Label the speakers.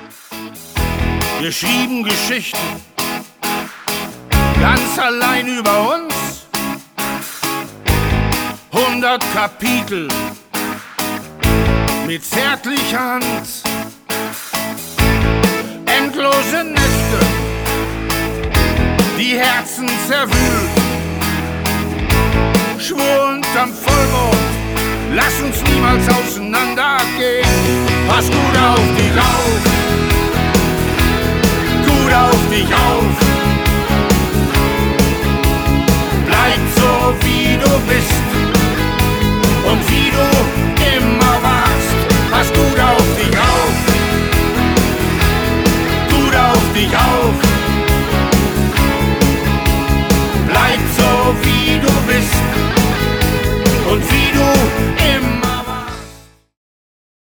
Speaker 1: Wir schrieben Geschichten, ganz allein über uns. 100 Kapitel mit zärtlicher Hand. Endlose Nächte, die Herzen zerwühlt. Schwur unterm Vollmond, lass uns niemals auseinandergehen. Pass gut auf dich auf, gut auf dich auf. Bleib so wie du bist.